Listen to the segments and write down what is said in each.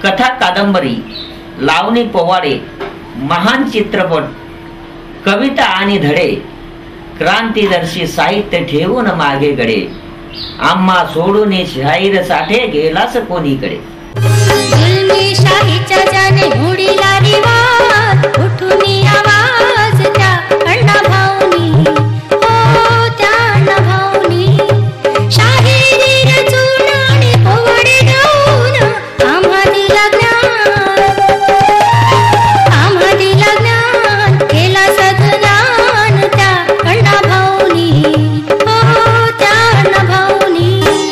कथा कादंबरी, लावणी पोवाडे, महान चित्रपट, कविता आणि धडे, क्रांतिदर्शी साहित्य ठेवून मागे गडे, आम्हा सोडून शाहीर साठे गेलास कोणीकडे. शाहीच्या जाने उडीला रिवाज, उठून आवाज त्या अण्णा भाऊनी, हो त्या अण्णा भाऊनी. शाहिरी रचून आणि पोवाडे गाऊन आम्हा दिला ज्ञान, आम्हा दिला ज्ञान, केला सद्ज्ञान त्या अण्णा भाऊनी, हो त्या अण्णा भाऊनी.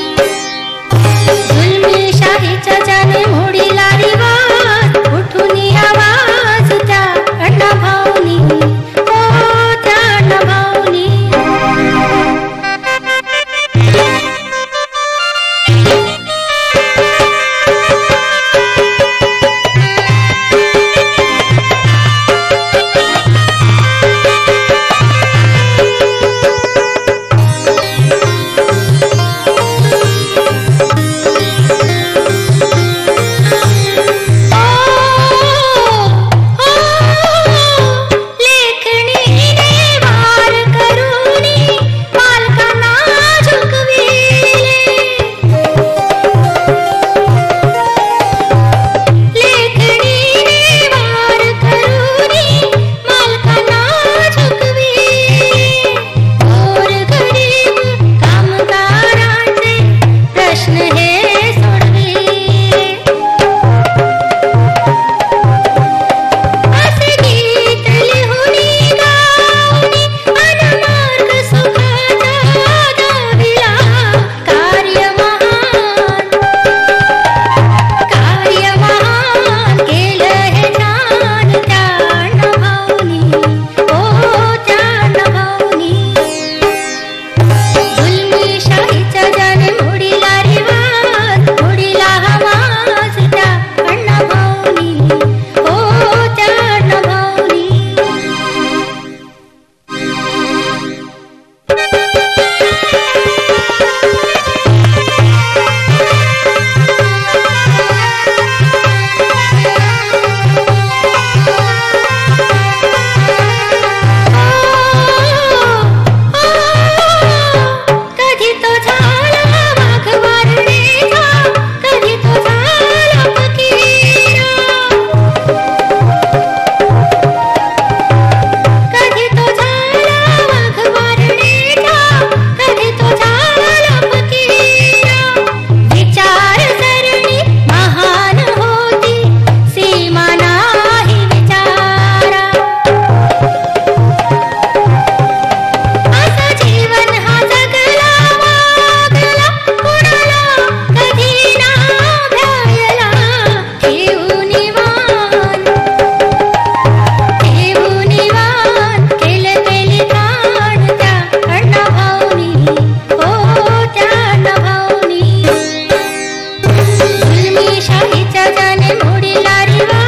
जुलमी शाहीच्या जाने मोडीला रिवाज, उठून आवाज त्या अण्णा भाऊनी, हो त्या अण्णा भाऊनी. शाहीच्या जाने मोडीला रिवाज.